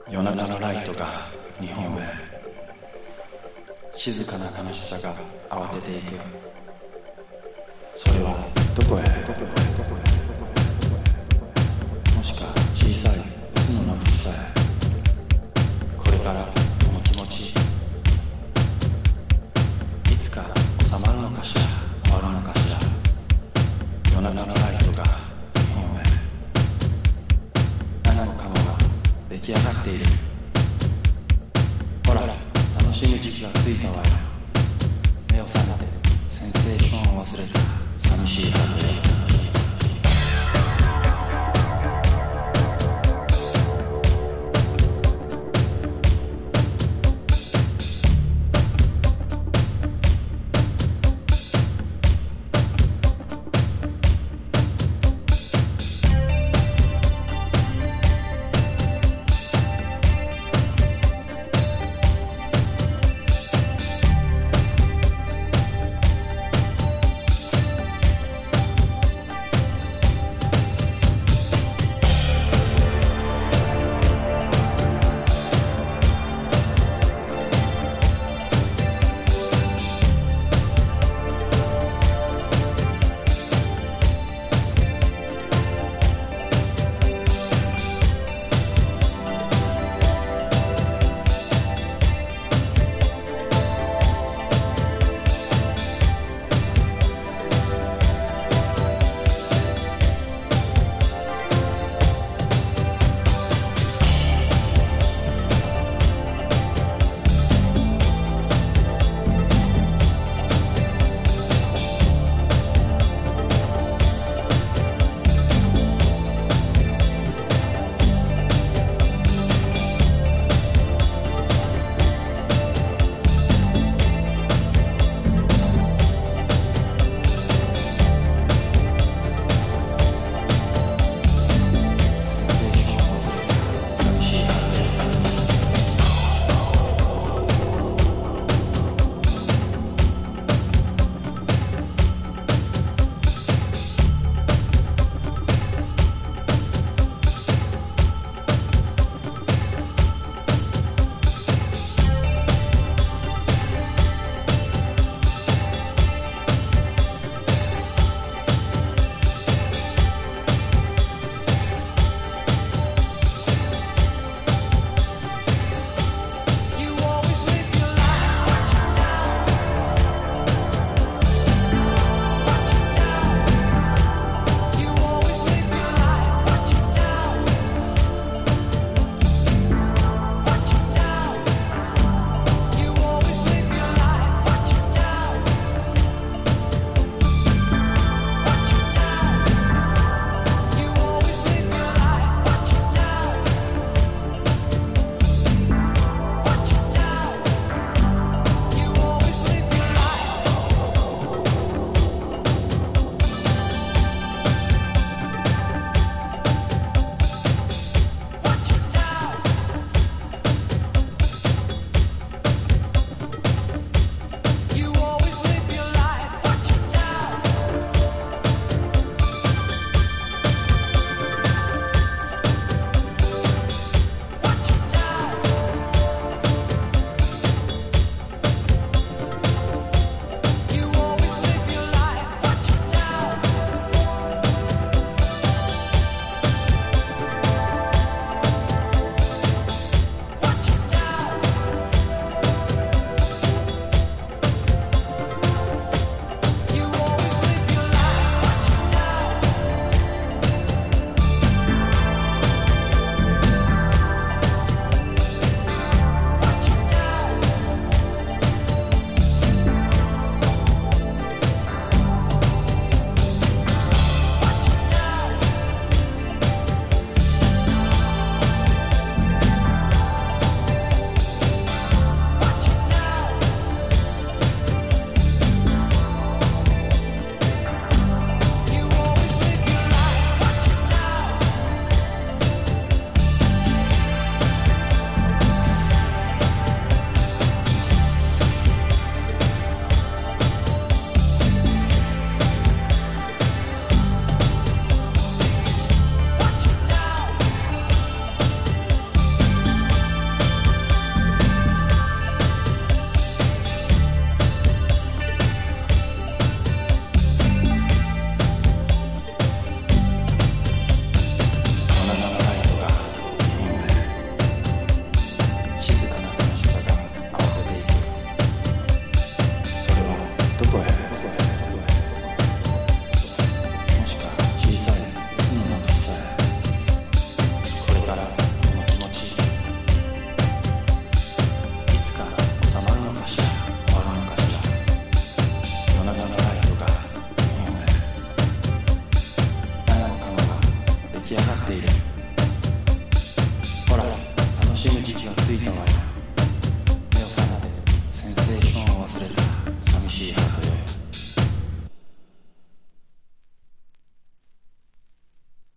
夜中のライトが日本へ、静かな悲しさが慌てていく。それはどこへ、もしか小さい嘘の吹きさえ、これからこの気持ちいつか収まるのかしら、終わるのかしら。夜中のライトが日本へ、何もかもが出来上がっている。ほら、楽しむ時期がついたわよ。目を覚めてセンセーションを忘れた寂しい春へ。 来上がっている